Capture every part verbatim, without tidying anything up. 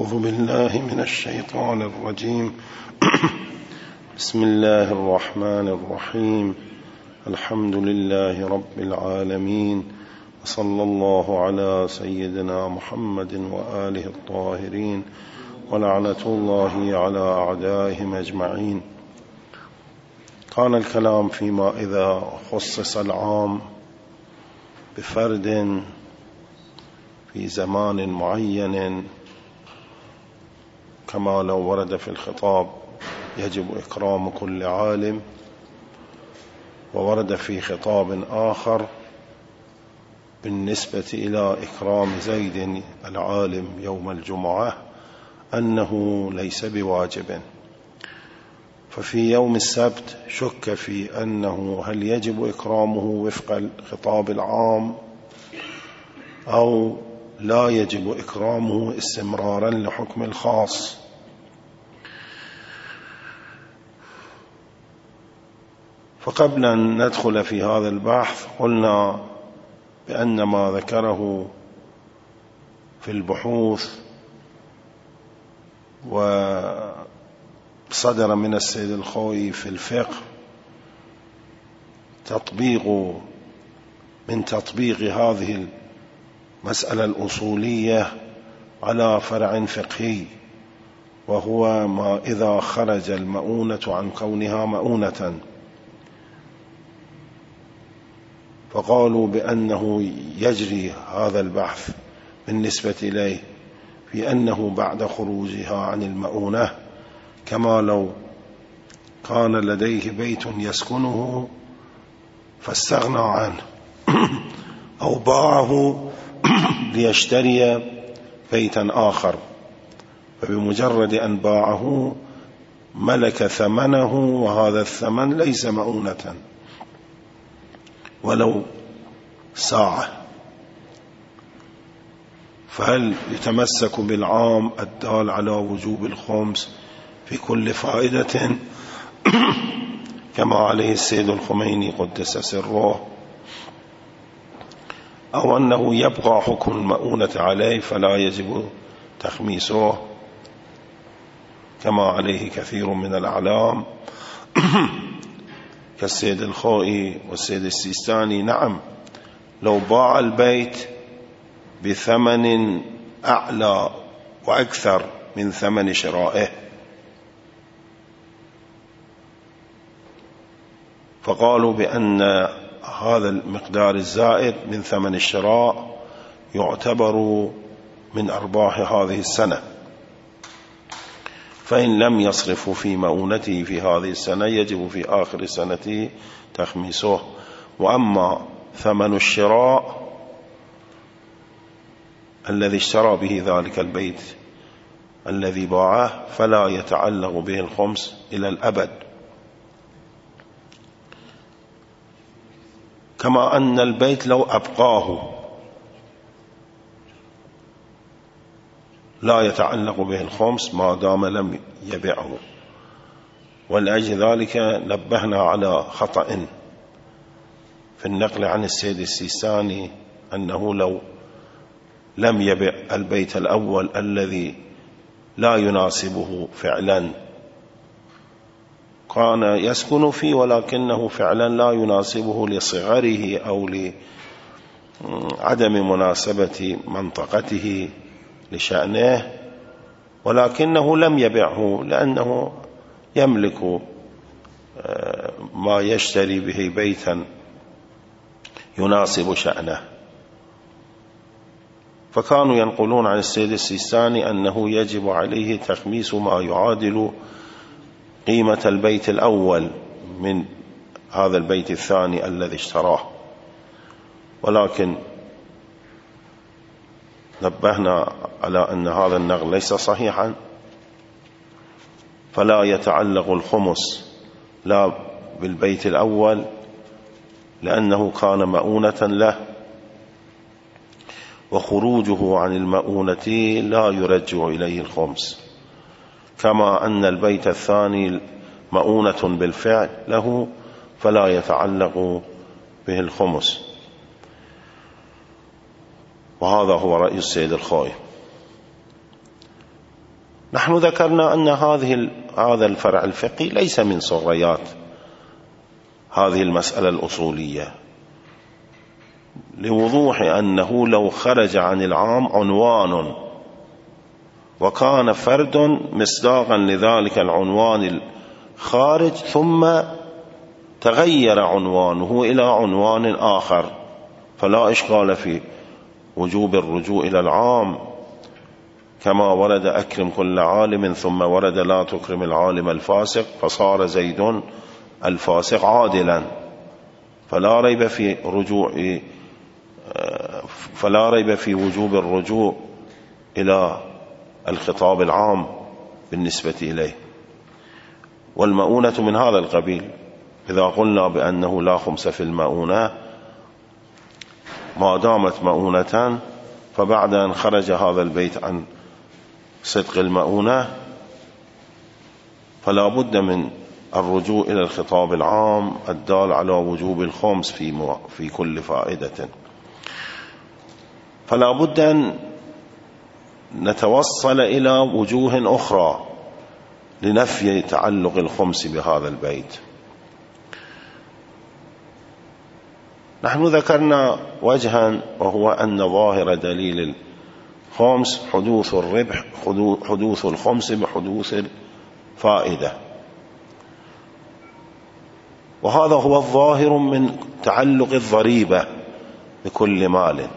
أعوذ بالله من الشيطان الرجيم. بسم الله الرحمن الرحيم. الحمد لله رب العالمين، وصلى الله على سيدنا محمد وآله الطاهرين، ولعنة الله على أعدائهم أجمعين. كان الكلام فيما إذا خصص العام بفرد في زمان معين، كما لو ورد في الخطاب يجب إكرام كل عالم، وورد في خطاب آخر بالنسبة إلى إكرام زيد العالم يوم الجمعة أنه ليس بواجب. ففي يوم السبت شك في أنه هل يجب إكرامه وفق الخطاب العام أو لا يجب إكرامه استمرارا لحكم الخاص. فقبل أن ندخل في هذا البحث قلنا بأن ما ذكره في البحوث وصدر من السيد الخوئي في الفقه تطبيق من تطبيق هذه المسألة الأصولية على فرع فقهي، وهو ما إذا خرج المؤونة عن كونها مؤونة. فقالوا بأنه يجري هذا البحث بالنسبة إليه في أنه بعد خروجها عن المؤونة كما لو كان لديه بيت يسكنه فاستغنى عنه أو باعه ليشتري بيتا آخر، فبمجرد أن باعه ملك ثمنه، وهذا الثمن ليس مؤونة ولو ساعة. فهل يتمسك بالعام الدال على وجوب الخمس في كل فائدة كما عليه السيد الخميني قدس سره، أو أنه يبقى حكم المؤونة عليه فلا يجب تخميسه كما عليه كثير من الأعلام كالسيد الخوئي والسيد السيستاني؟ نعم، لو باع البيت بثمن أعلى وأكثر من ثمن شرائه، فقالوا بأن هذا المقدار الزائد من ثمن الشراء يعتبر من أرباح هذه السنة، فإن لم يصرف في مؤونته في هذه السنة يجب في آخر سنته تخميسه. وأما ثمن الشراء الذي اشترى به ذلك البيت الذي باعه فلا يتعلق به الخمس إلى الأبد، كما أن البيت لو أبقاه لا يتعلق به الخمس ما دام لم يبيعه. ولأجل ذلك نبهنا على خطأ في النقل عن السيد السيستاني أنه لو لم يبيع البيت الأول الذي لا يناسبه فعلا، كان يسكن فيه ولكنه فعلا لا يناسبه لصغره أو لعدم مناسبة منطقته لشأنه، ولكنه لم يبيعه لأنه يملك ما يشتري به بيتا يناسب شأنه. فكانوا ينقلون عن السيد السيستاني أنه يجب عليه تخميس ما يعادل قيمة البيت الأول من هذا البيت الثاني الذي اشتراه، ولكن نبهنا على أن هذا النقل ليس صحيحا، فلا يتعلق الخمس لا بالبيت الأول لأنه كان مؤونة له، وخروجه عن المؤونة لا يرجع إليه الخمس، كما أن البيت الثاني مؤونة بالفعل له فلا يتعلق به الخمس. وهذا هو رأي السيد الخوئي. نحن ذكرنا أن هذه هذا الفرع الفقهي ليس من صغيات هذه المسألة الأصولية، لوضوح أنه لو خرج عن العام عنوان وكان فرد مصداقا لذلك العنوان الخارج ثم تغير عنوانه إلى عنوان آخر، فلا إشكال في وجوب الرجوع إلى العام، كما ورد أكرم كل عالم ثم ورد لا تكرم العالم الفاسق فصار زيد الفاسق عادلا، فلا ريب في رجوع فلا ريب في وجوب الرجوع إلى الخطاب العام بالنسبة إليه. والمؤونة من هذا القبيل، إذا قلنا بأنه لا خمس في المؤونة ما دامت مؤونة، فبعد أن خرج هذا البيت عن صدق المؤونة فلا بد من الرجوع إلى الخطاب العام الدال على وجوب الخمس في, مو... في كل فائدة. فلا بد أن نتوصل إلى وجوه أخرى لنفي تعلق الخمس بهذا البيت. نحن ذكرنا وجها، وهو أن ظاهر دليل الخمس حدوث الربح حدوث الخمس بحدوث الفائدة، وهذا هو الظاهر من تعلق الضريبة بكل مال.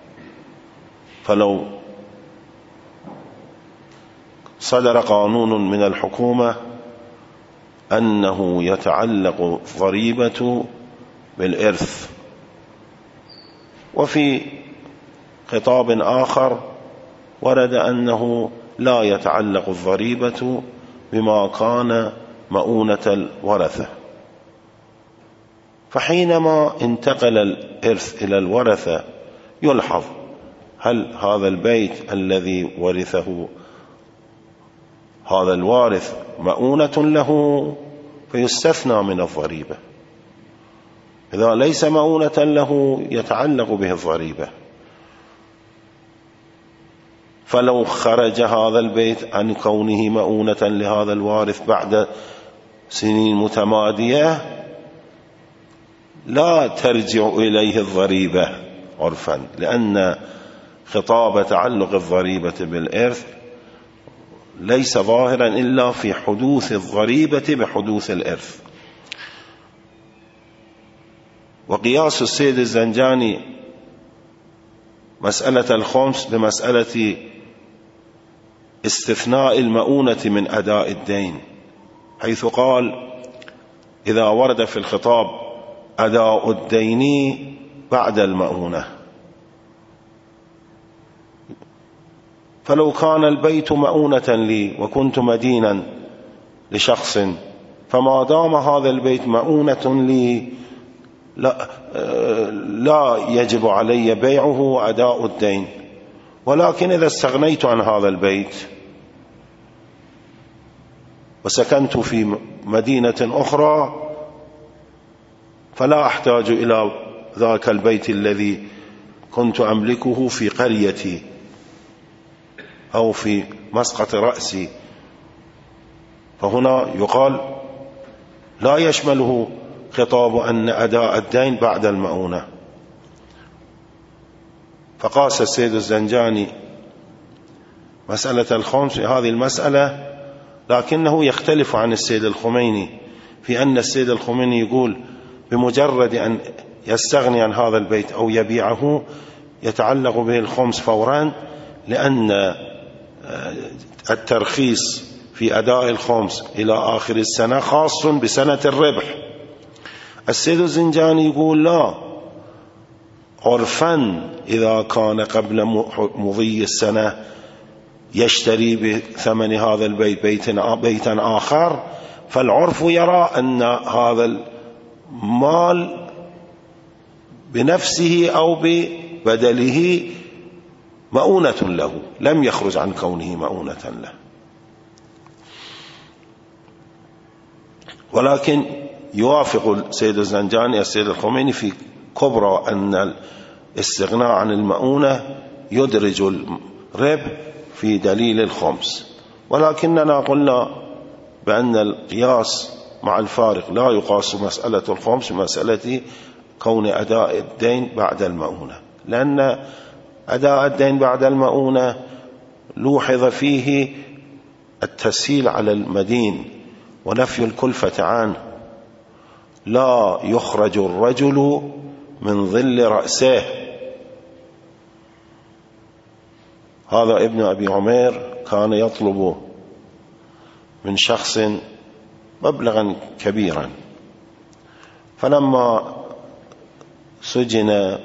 فلو صدر قانون من الحكومة أنه يتعلق الضريبة بالإرث، وفي خطاب آخر ورد أنه لا يتعلق الضريبة بما كان مؤونة الورثة، فحينما انتقل الإرث إلى الورثة يلحظ هل هذا البيت الذي ورثه هذا الوارث مؤونة له فيستثنى من الضريبة، إذا ليس مؤونة له يتعلق به الضريبة. فلو خرج هذا البيت عن كونه مؤونة لهذا الوارث بعد سنين متمادية لا ترجع إليه الضريبة عرفا، لأن خطاب تعلق الضريبة بالإرث ليس ظاهرا إلا في حدوث الضريبة بحدوث الإرث. وقياس السيد الزنجاني مسألة الخمس بمسألة استثناء المؤونة من أداء الدين، حيث قال إذا ورد في الخطاب أداء الدين بعد المؤونة، فلو كان البيت مؤونة لي وكنت مدينا لشخص، فما دام هذا البيت مؤونة لي لا, لا يجب علي بيعه وأداء الدين. ولكن إذا استغنيت عن هذا البيت وسكنت في مدينة أخرى فلا أحتاج إلى ذاك البيت الذي كنت أملكه في قريتي أو في مسقط رأسي، فهنا يقال لا يشمله خطاب أن أداء الدين بعد المؤونة. فقاس السيد الزنجاني مسألة الخمس في هذه المسألة، لكنه يختلف عن السيد الخميني في أن السيد الخميني يقول بمجرد أن يستغني عن هذا البيت أو يبيعه يتعلق به الخمس فورا، لأن الترخيص في أداء الخمس إلى آخر السنة خاص بسنة الربح. السيد الزنجاني يقول لا، عرفا إذا كان قبل مضي السنة يشتري بثمن هذا البيت بيتا آخر، فالعرف يرى أن هذا المال بنفسه أو ببدله مؤونة له، لم يخرج عن كونه مؤونة له. ولكن يوافق السيد الزنجاني السيد الخميني في كبرى أن الاستغناء عن المؤونة يدرج الربح في دليل الخمس، ولكننا قلنا بأن القياس مع الفارق لا يقاس مسألة الخمس مسألة كون أداء الدين بعد المؤونة، لأن أداء الدين بعد المؤونة لوحظ فيه التسهيل على المدين ونفي الكلفة عنه. لا يخرج الرجل من ظل رأسه. هذا ابن أبي عمير كان يطلب من شخص مبلغا كبيرا، فلما سجن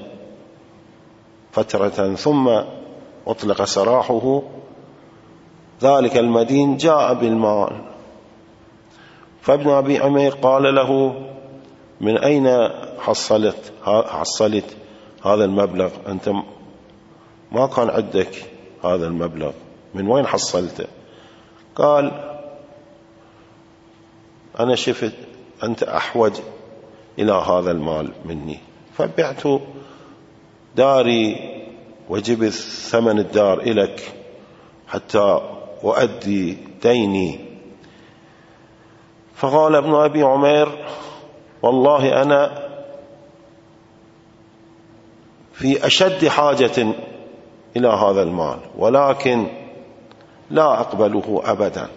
فترة ثم أطلق سراحه ذلك المدين جاء بالمال، فابن أبي عمير قال له: من أين حصلت حصلت هذا المبلغ؟ أنت ما كان عندك هذا المبلغ، من وين حصلته؟ قال: أنا شفت أنت أحوج إلى هذا المال مني، فبعت داري وجبت ثمن الدار إليك حتى أؤدي ديني. فقال ابن أبي عمير: والله أنا في أشد حاجة إلى هذا المال، ولكن لا أقبله أبدا،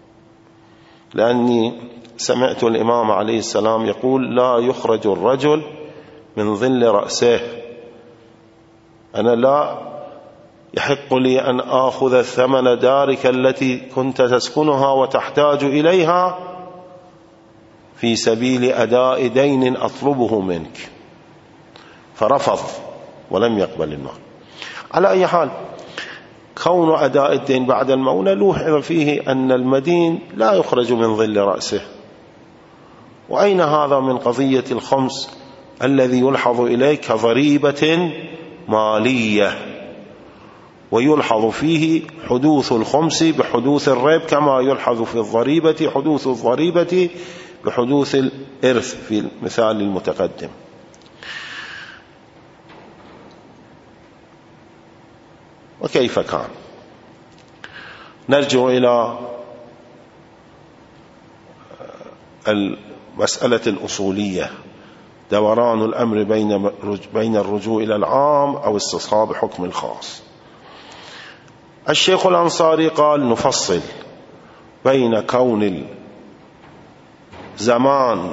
لأني سمعت الإمام عليه السلام يقول: لا يخرج الرجل من ظل رأسه. أنا لا يحق لي أن آخذ ثمن دارك التي كنت تسكنها وتحتاج إليها في سبيل أداء دين أطلبه منك. فرفض ولم يقبل المال. على أي حال، كون أداء الدين بعد المؤونة لوحظ فيه أن المدين لا يخرج من ظل رأسه. وأين هذا من قضية الخمس الذي يلحظ إليه كضريبة مالية، ويلحظ فيه حدوث الخمس بحدوث الريب، كما يلحظ في الضريبة حدوث الضريبة بحدوث الإرث في المثال المتقدم. وكيف كان؟ نرجع إلى المسألة الأصولية، دوران الأمر بين بين الرجوع إلى العام أو استصحاب حكم الخاص. الشيخ الأنصاري قال: نفصل بين كون الزمان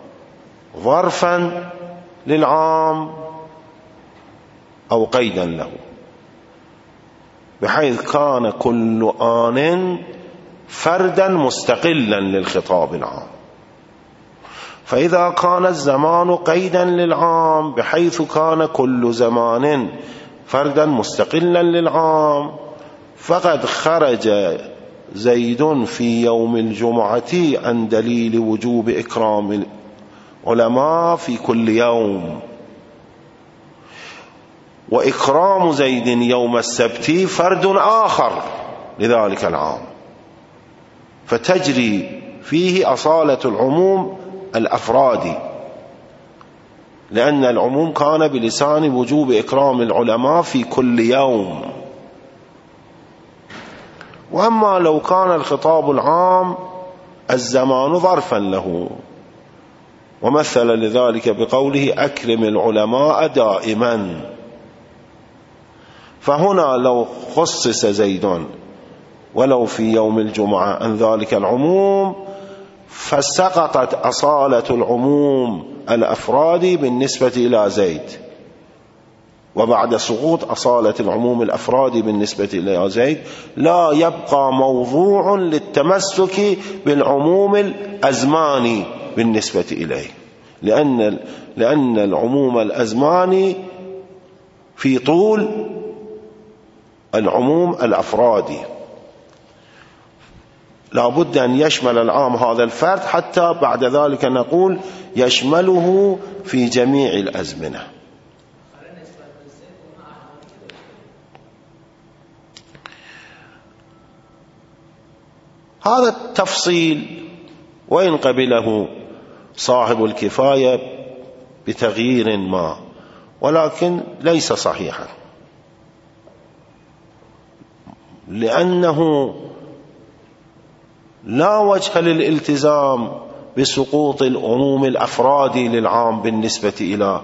ظرفا للعام أو قيدا له، بحيث كان كل آن فردا مستقلا للخطاب العام. فإذا كان الزمان قيدا للعام بحيث كان كل زمان فردا مستقلا للعام، فقد خرج زيد في يوم الجمعة عن دليل وجوب إكرام العلماء في كل يوم، وإكرام زيد يوم السبت فرد آخر لذلك العام، فتجري فيه أصالة العموم الأفرادي، لأن العموم كان بلسان وجوب إكرام العلماء في كل يوم. وأما لو كان الخطاب العام الزمان ظرفا له، ومثل لذلك بقوله: أكرم العلماء دائما، فهنا لو خصص زيد ولو في يوم الجمعة عن ذلك العموم، فسقطت أصالة العموم الأفرادي بالنسبة إلى زيد، وبعد سقوط أصالة العموم الأفرادي بالنسبة إلى زيد لا يبقى موضوع للتمسك بالعموم الأزماني بالنسبة إليه، لأن لأن العموم الأزماني في طول العموم الأفرادي، لا بد أن يشمل العام هذا الفرد، حتى بعد ذلك نقول يشمله في جميع الأزمنة. هذا التفصيل وإن قبله صاحب الكفاية بتغيير ما، ولكن ليس صحيحا، لأنه لا وجه للالتزام بسقوط العموم الأفرادي للعام بالنسبة إلى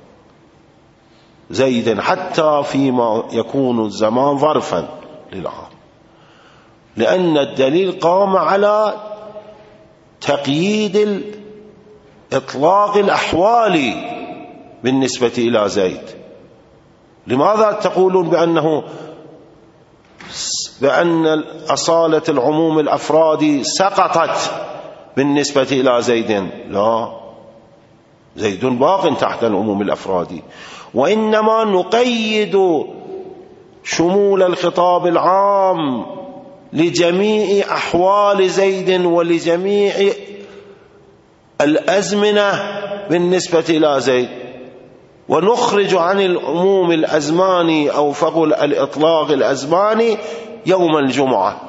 زيد حتى فيما يكون الزمان ظرفا للعام، لأن الدليل قام على تقييد إطلاق الأحوال بالنسبة إلى زيد. لماذا تقولون بأنه بأن أصالة العموم الأفرادي سقطت بالنسبة إلى زيد؟ لا، زيد باق تحت العموم الأفرادي، وإنما نقيد شمول الخطاب العام لجميع أحوال زيد ولجميع الأزمنة بالنسبة إلى زيد، ونخرج عن العموم الأزماني أو فقل الإطلاق الأزماني يوم الجمعة.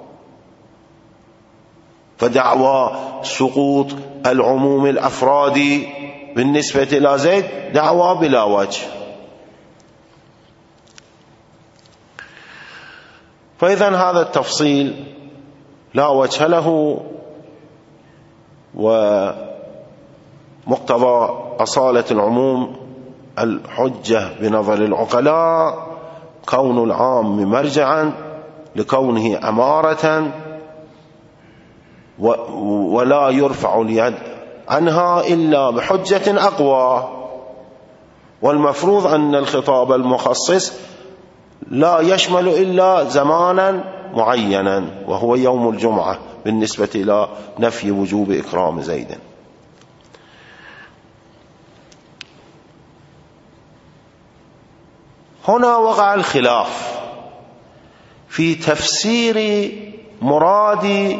فدعوى سقوط العموم الأفرادي بالنسبة إلى زيد دعوى بلا وجه. فإذا هذا التفصيل لا وجه له، ومقتضى أصالة العموم الحجة بنظر العقلاء كون العام مرجعا لكونه أمارة ولا يرفع اليد عنها إلا بحجة أقوى. والمفروض أن الخطاب المخصص لا يشمل إلا زمانا معينا وهو يوم الجمعة بالنسبة إلى نفي وجوب إكرام زيد. هنا وقع الخلاف في تفسير مراد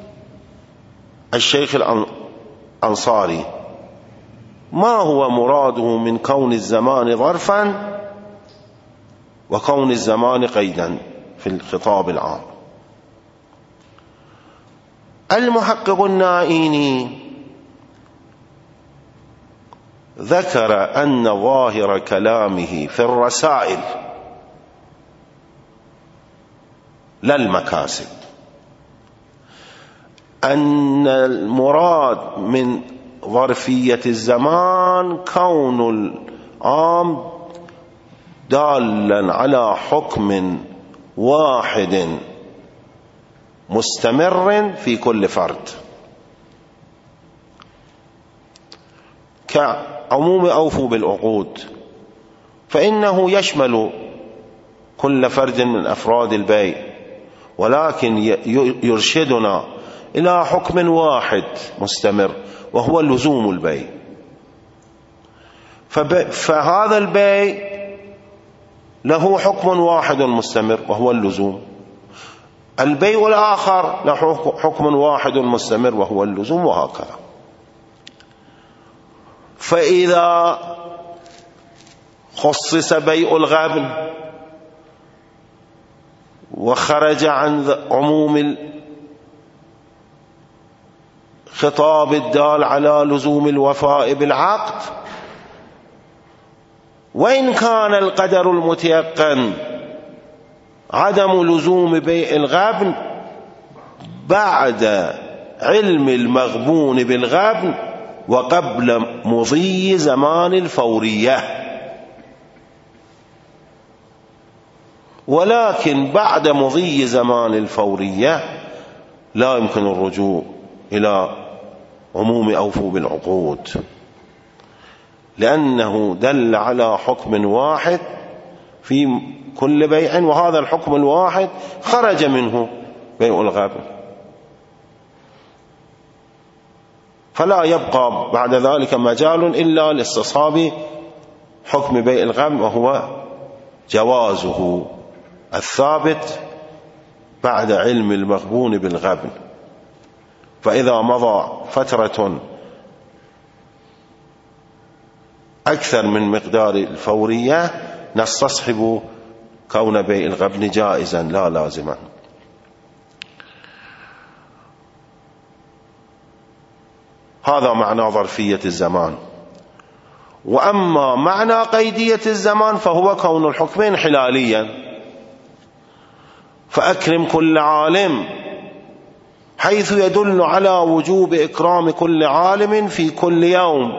الشيخ الأنصاري، ما هو مراده من كون الزمان ظرفا وكون الزمان قيدا في الخطاب العام. المحقق النائيني ذكر أن ظاهر كلامه في الرسائل لا المكاسب، أن المراد من ظرفية الزمان كون العام دالا على حكم واحد مستمر في كل فرد، كعموم أوفوا بالعقود، فإنه يشمل كل فرد من أفراد البيع، ولكن يرشدنا إلى حكم واحد مستمر وهو لزوم البيع. فهذا البيع له حكم واحد مستمر وهو اللزوم، البيع الآخر له حكم واحد مستمر وهو اللزوم، وهكذا. فإذا خصص بيع الغبن وخرج عن عموم الخطاب الدال على لزوم الوفاء بالعقد، وإن كان القدر المتيقن عدم لزوم بيع الغبن بعد علم المغبون بالغبن وقبل مضي زمان الفورية، ولكن بعد مضي زمان الفورية لا يمكن الرجوع إلى عموم أوفوا بالعقود، لأنه دل على حكم واحد في كل بيع، وهذا الحكم الواحد خرج منه بيع الغبن، فلا يبقى بعد ذلك مجال إلا لاستصحاب حكم بيع الغبن، وهو جوازه الثابت بعد علم المغبون بالغبن. فإذا مضى فترة أكثر من مقدار الفورية نستصحب كون بيع الغبن جائزا لا لازما. هذا معنى ظرفية الزمان. وأما معنى قيدية الزمان فهو كون الحكمين حلاليا، فأكرم كل عالم حيث يدل على وجوب إكرام كل عالم في كل يوم،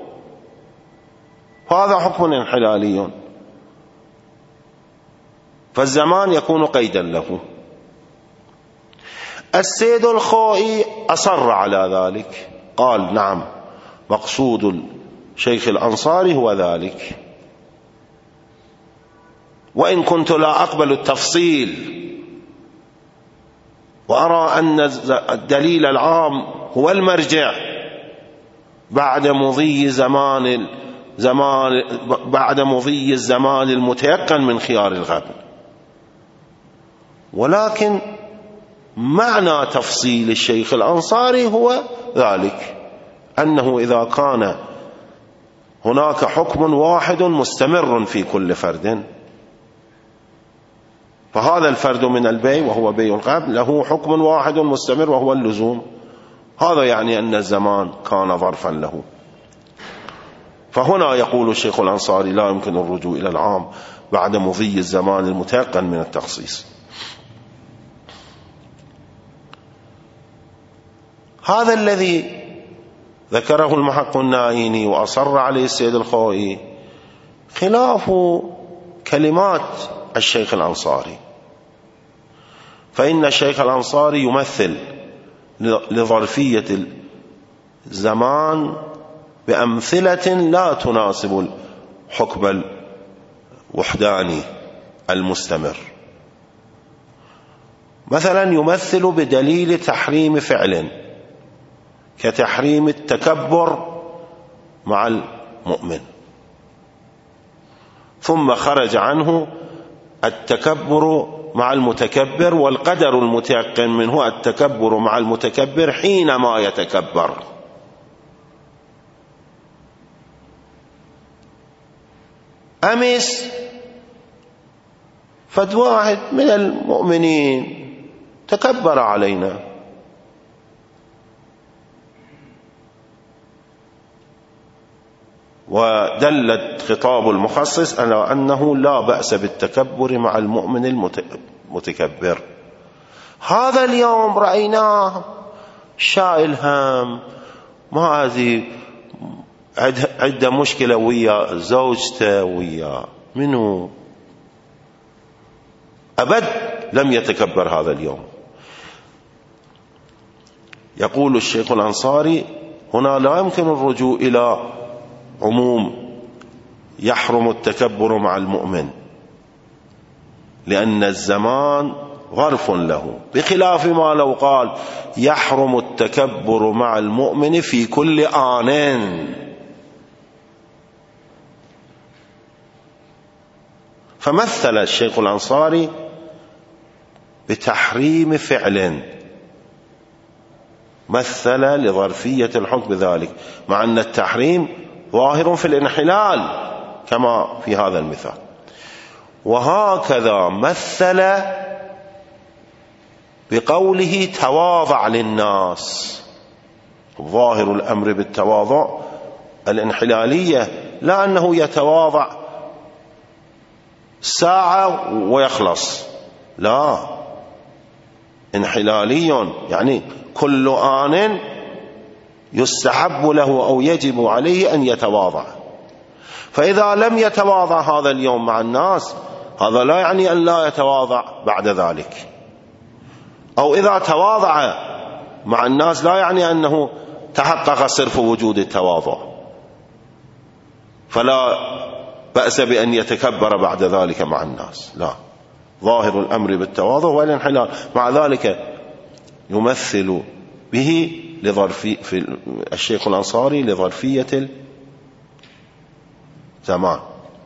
هذا حكم انحلالي، فالزمان يكون قيدا له. السيد الخوئي أصر على ذلك، قال نعم مقصود الشيخ الأنصاري هو ذلك، وإن كنت لا أقبل التفصيل وأرى أن الدليل العام هو المرجع بعد مضي زمان زمان بعد مضي الزمان المتيقن من خيار الغبن، ولكن معنى تفصيل الشيخ الأنصاري هو ذلك، أنه إذا كان هناك حكم واحد مستمر في كل فرد، فهذا الفرد من البيع وهو بيع القبل له حكم واحد مستمر وهو اللزوم، هذا يعني أن الزمان كان ظرفا له. فهنا يقول الشيخ الأنصاري لا يمكن الرجوع إلى العام بعد مضي الزمان المتيقن من التخصيص. هذا الذي ذكره المحق النائيني وأصر عليه السيد الخوئي خلاف كلمات الشيخ الأنصاري، فإن الشيخ الأنصاري يمثل لظرفية الزمان بأمثلة لا تناسب الحكم الوحداني المستمر. مثلا يمثل بدليل تحريم فعل كتحريم التكبر مع المؤمن، ثم خرج عنه التكبر مع المتكبر، والقدر المتيقن منه التكبر مع المتكبر حينما يتكبر. أمس فد واحد من المؤمنين تكبر علينا، ودلت خطاب المخصص على أنه لا بأس بالتكبر مع المؤمن المتكبر. هذا اليوم رأيناه شائل هم، ما هذه عنده مشكلة ويا زوجته ويا منه، أبد لم يتكبر هذا اليوم. يقول الشيخ الأنصاري هنا لا يمكن الرجوع إلى عموم يحرم التكبر مع المؤمن، لأن الزمان ظرف له، بخلاف ما لو قال يحرم التكبر مع المؤمن في كل آن. فمثل الشيخ الأنصاري بتحريم فعل، مثل لظرفية الحكم ذلك، مع أن التحريم ظاهر في الانحلال كما في هذا المثال. وهكذا مثل بقوله تواضع للناس، ظاهر الأمر بالتواضع الانحلالية، لا أنه يتواضع ساعة ويخلص، لا، انحلالي يعني كل آن يستحب له أو يجب عليه أن يتواضع. فإذا لم يتواضع هذا اليوم مع الناس، هذا لا يعني أن لا يتواضع بعد ذلك، أو إذا تواضع مع الناس لا يعني أنه تحقق صرف وجود التواضع، فلا بأس بأن يتكبر بعد ذلك مع الناس، لا، ظاهر الأمر بالتواضع والانحلال. مع ذلك يمثل به لظرفي في الشيخ الأنصاري لظرفية الزمان.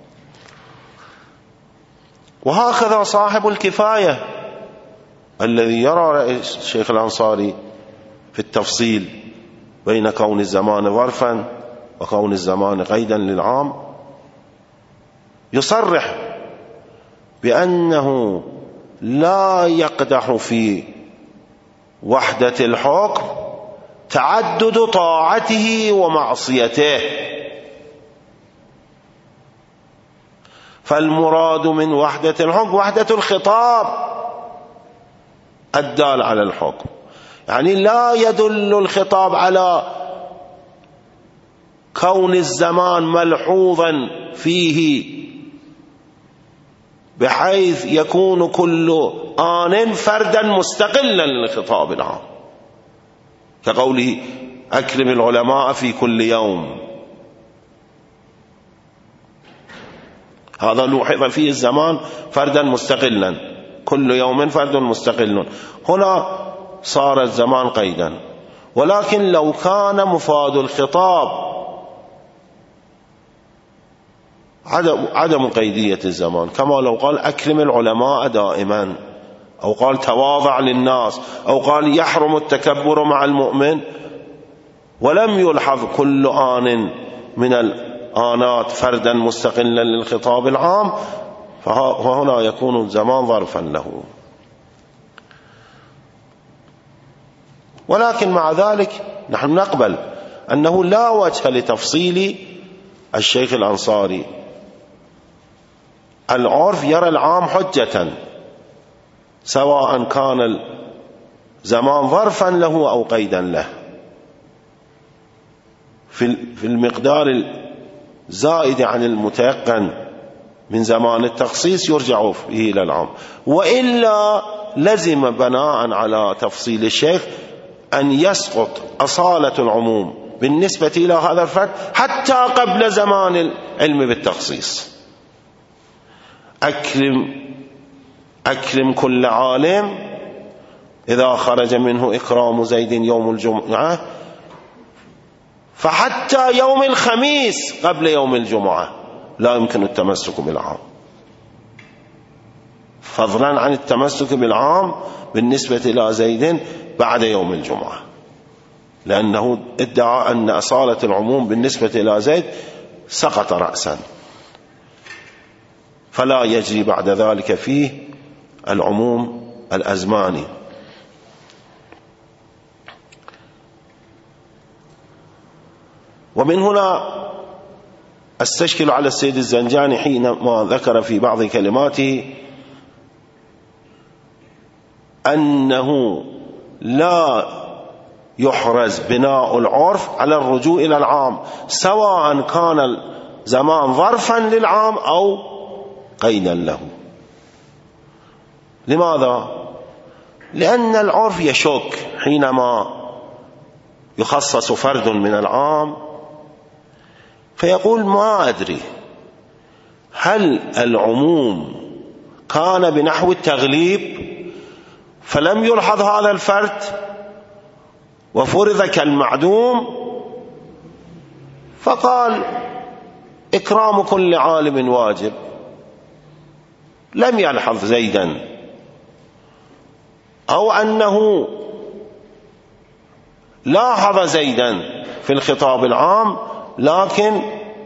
وهكذا صاحب الكفاية الذي يرى رئيس الشيخ الأنصاري في التفصيل بين كون الزمان ظرفا وكون الزمان قيدا للعام، يصرح بأنه لا يقدح في وحدة الحكم تعدد طاعته ومعصيته، فالمراد من وحدة الحكم وحدة الخطاب الدال على الحكم، يعني لا يدل الخطاب على كون الزمان ملحوظا فيه بحيث يكون كل آن فردا مستقلا للخطاب العام، كقوله أكرم العلماء في كل يوم، هذا لوحظ فيه الزمان فردا مستقلا، كل يوم فرد مستقل. هنا صار الزمان قيدا. ولكن لو كان مفاد الخطاب عدم, عدم قيدية الزمان، كما لو قال أكرم العلماء دائما، أو قال تواضع للناس، أو قال يحرم التكبر مع المؤمن، ولم يلحظ كل آن من الآنات فردا مستقلا للخطاب العام، فهنا يكون الزمان ظرفا له. ولكن مع ذلك نحن نقبل أنه لا وجه لتفصيل الشيخ الأنصاري. العرف يرى العام حجة، سواء كان الزمان ظرفا له أو قيدا له، في المقدار الزائد عن المتيقن من زمان التخصيص يرجع فيه إلى العام. وإلا لزم بناء على تفصيل الشيخ أن يسقط أصالة العموم بالنسبة إلى هذا الفرد حتى قبل زمان العلم بالتخصيص. أكرم أكرم كل عالم إذا خرج منه إكرام زيد يوم الجمعة، فحتى يوم الخميس قبل يوم الجمعة لا يمكن التمسك بالعام، فضلا عن التمسك بالعام بالنسبة إلى زيد بعد يوم الجمعة، لأنه ادعى أن أصالة العموم بالنسبة إلى زيد سقط رأسا، فلا يجري بعد ذلك فيه العموم الأزماني. ومن هنا استشكل على السيد الزنجاني حينما ذكر في بعض كلماته أنه لا يحرز بناء العرف على الرجوع إلى العام، سواء كان الزمان ظرفا للعام أو قيدا له. لماذا؟ لأن العرف يشك حينما يخصص فرد من العام، فيقول ما أدري هل العموم كان بنحو التغليب فلم يلحظ هذا الفرد وفرض كالمعدوم، فقال إكرام كل عالم واجب، لم يلحظ زيدا، أو أنه لاحظ زيدا في الخطاب العام لكن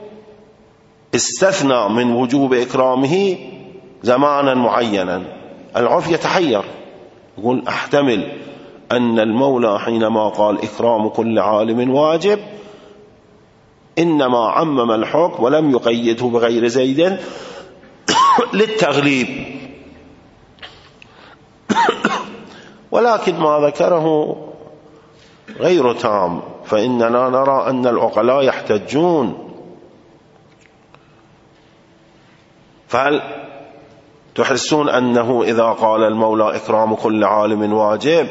استثنى من وجوب إكرامه زمانا معينا. العرف يتحير، يقول أحتمل أن المولى حينما قال إكرام كل عالم واجب إنما عمم الحكم ولم يقيده بغير زيد للتغليب، ولكن ما ذكره غير تام، فإننا نرى أن العقلاء يحتجون. فهل تحسون أنه إذا قال المولى إكرام كل عالم واجب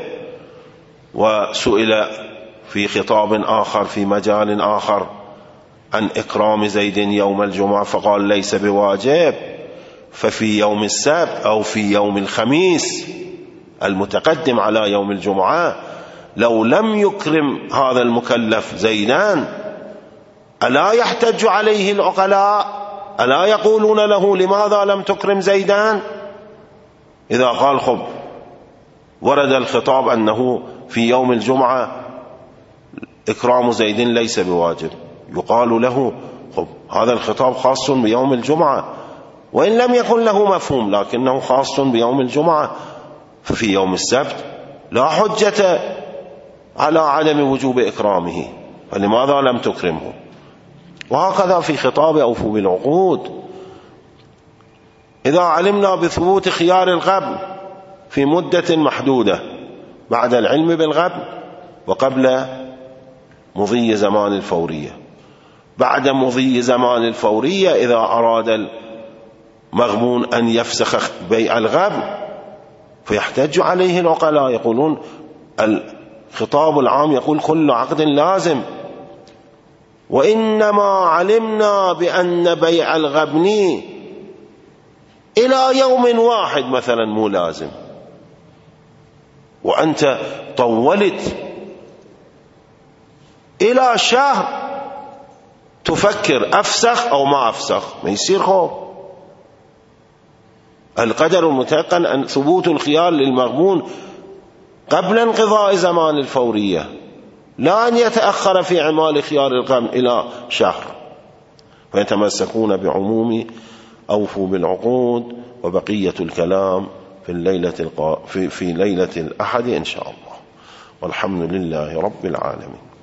وسئل في خطاب آخر في مجال آخر عن إكرام زيد يوم الجمعة فقال ليس بواجب، ففي يوم السبت أو في يوم الخميس المتقدم على يوم الجمعة لو لم يكرم هذا المكلف زيدان ألا يحتج عليه العقلاء؟ ألا يقولون له لماذا لم تكرم زيدان؟ إذا قال خب ورد الخطاب أنه في يوم الجمعة إكرام زيد ليس بواجب، يقال له خب هذا الخطاب خاص بيوم الجمعة، وإن لم يكن له مفهوم لكنه خاص بيوم الجمعة، ففي يوم السبت لا حجة على عدم وجوب إكرامه، فلماذا لم تكرمه؟ وهكذا في خطاب أوفوا بالعقود، إذا علمنا بثبوت خيار القبل في مدة محدودة بعد العلم بالغبن وقبل مضي زمان الفورية. بعد مضي زمان الفورية إذا أراد المغبون أن يفسخ بيع الغبن فيحتج عليه العقلاء، يقولون الخطاب العام يقول كل عقد لازم، وإنما علمنا بأن بيع الغبن إلى يوم واحد مثلا مو لازم، وأنت طولت إلى شهر تفكر أفسخ أو ما أفسخ، ما يصير خوف. القدر المتيقن أن ثبوت الخيار للمغبون قبل انقضاء زمان الفورية، لا أن يتأخر في إعمال خيار الغبن إلى شهر. فيتمسكون بعموم أوفوا بالعقود، وبقية الكلام في الليلة القا... في... في ليلة الأحد إن شاء الله، والحمد لله رب العالمين.